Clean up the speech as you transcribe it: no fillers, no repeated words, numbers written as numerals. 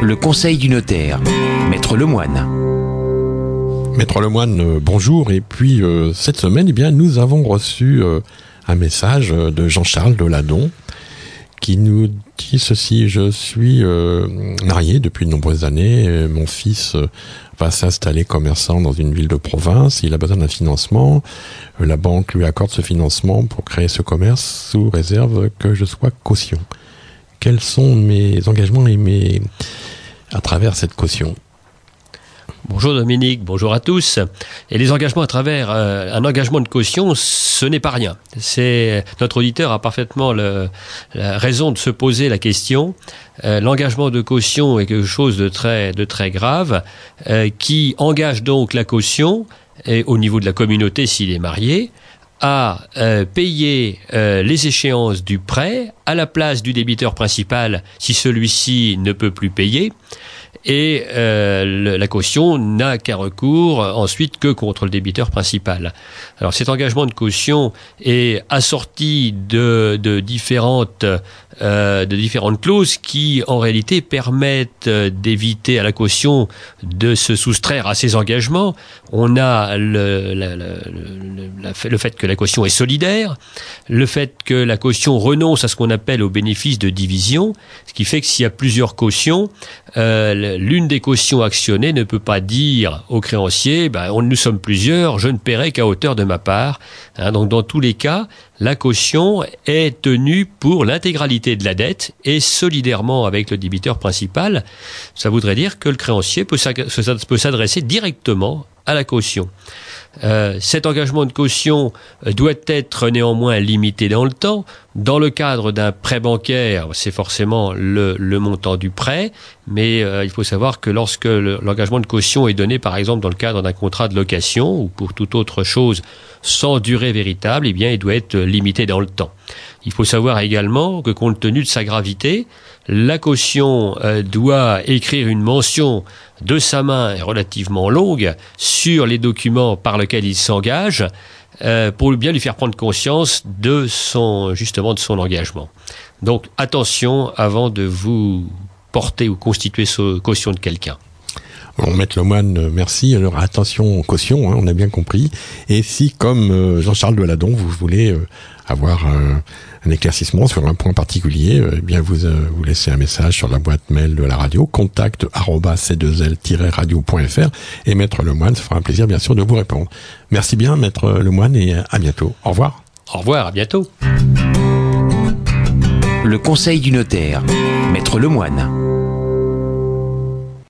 Le conseil du notaire, Maître Lemoine. Maître Lemoine, bonjour. Et puis cette semaine, nous avons reçu un message de Jean-Charles Deladon qui nous dit ceci: je suis marié depuis de nombreuses années. Mon fils va s'installer commerçant dans une ville de province. Il a besoin d'un financement. La banque lui accorde ce financement pour créer ce commerce sous réserve que je sois caution. Quels sont mes engagements à travers cette caution? Bonjour Dominique, bonjour à tous. Et les engagements à travers un engagement de caution, ce n'est pas rien. Notre auditeur a parfaitement la raison de se poser la question. L'engagement de caution est quelque chose de très grave, qui engage donc la caution, et au niveau de la communauté s'il est marié, à payer les échéances du prêt à la place du débiteur principal si celui-ci ne peut plus payer. Et la caution n'a qu'un recours ensuite que contre le débiteur principal. Alors cet engagement de caution est assorti de différentes clauses qui en réalité permettent d'éviter à la caution de se soustraire à ses engagements. On a le fait que la caution est solidaire, le fait que la caution renonce à ce qu'on appelle au bénéfice de division, ce qui fait que s'il y a plusieurs cautions, l'une des cautions actionnées ne peut pas dire au créancier nous sommes plusieurs, je ne paierai qu'à hauteur de ma part. Donc dans tous les cas, la caution est tenue pour l'intégralité de la dette et solidairement avec le débiteur principal. Ça voudrait dire que le créancier peut s'adresser directement à la caution. Cet engagement de caution doit être néanmoins limité dans le temps. Dans le cadre d'un prêt bancaire, c'est forcément le montant du prêt, mais il faut savoir que lorsque l'engagement de caution est donné, par exemple, dans le cadre d'un contrat de location ou pour toute autre chose sans durée véritable, il doit être limité dans le temps. Il faut savoir également que, compte tenu de sa gravité, la caution doit écrire une mention de sa main relativement longue sur les documents par lesquels il s'engage, pour bien lui faire prendre conscience de son engagement. Donc attention avant de vous porter ou constituer caution de quelqu'un. Bon, Maître Lemoine, merci. Alors attention aux cautions, on a bien compris. Et si, comme Jean-Charles Deladon, vous voulez avoir un éclaircissement sur un point particulier, vous laissez un message sur la boîte mail de la radio, contact@c2l-radio.fr, et Maître Lemoine, ça fera un plaisir bien sûr de vous répondre. Merci bien Maître Lemoine et à bientôt. Au revoir. Au revoir, à bientôt. Le conseil du notaire, Maître Lemoine.